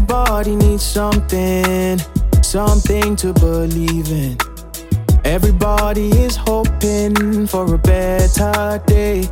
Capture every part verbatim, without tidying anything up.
Everybody needs something, something to believe in. Everybody is hoping for a better day.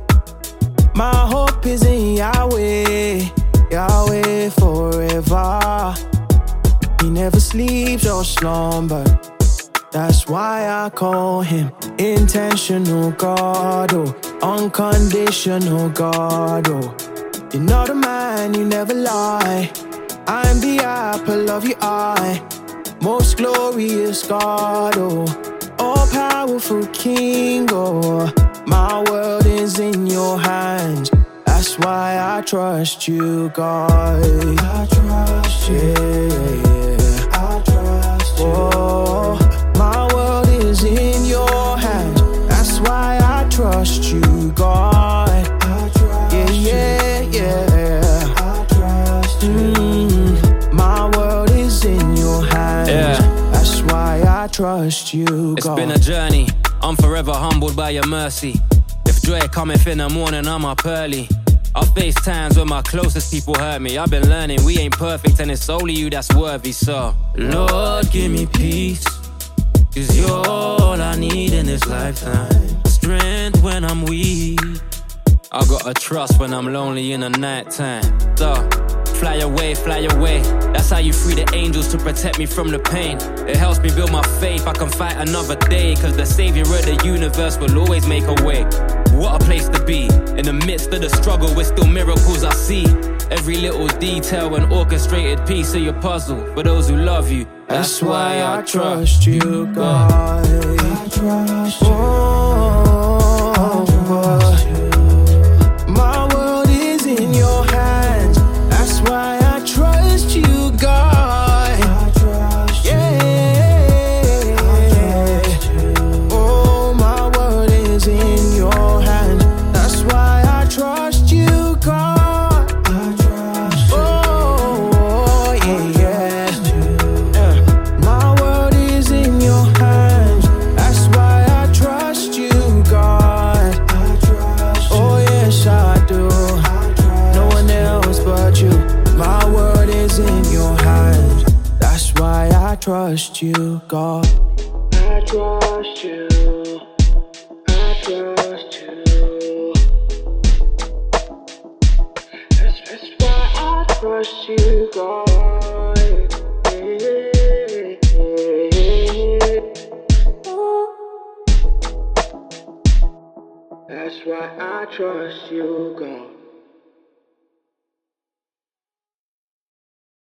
My hope is in Yahweh, Yahweh forever. He never sleeps or slumbers. That's why I call him intentional God, oh, unconditional God, oh. You're not a man, you never lie. I'm the apple of your eye, most glorious God, oh, all-powerful King, oh. My world is in your hands. That's why I trust you, God. I trust you. Yeah, I trust you. Oh, my world is in your hands. That's why I trust you, God. I trust yeah, yeah, yeah. I trust you. Mm, my world is in your hands. Yeah. That's why I trust you, God. It's been a journey. I'm forever humbled by your mercy. If joy cometh in the morning, I'm up early. I face times when my closest people hurt me. I've been learning we ain't perfect and it's only you that's worthy. So, Lord, give me peace, cause you're all I need in this lifetime. Strength when I'm weak, I gotta trust when I'm lonely in the nighttime. So, fly away, fly away. That's how you free the angels to protect me from the pain. It helps me build my faith, I can fight another day. Cause the savior of the universe will always make a way. What a place to be. In the midst of the struggle, with still miracles I see. Every little detail and orchestrated piece of your puzzle. For those who love you, that's, that's why I trust you, God. I trust you. Oh, I trust you. My world is in your hands. That's why I trust you, God. I trust you. Yeah. I trust you. Oh, my world is in your hands. That's why I trust you, God. I trust you. Oh, yeah, yeah. yeah. My world is in your hands. That's why I trust you, God. I trust you. Oh, yes, I do. No one else but you. My world is in your hands. That's why I trust you, God. I trust you. I trust you. That's, that's why I trust you, God. That's why I trust you, God.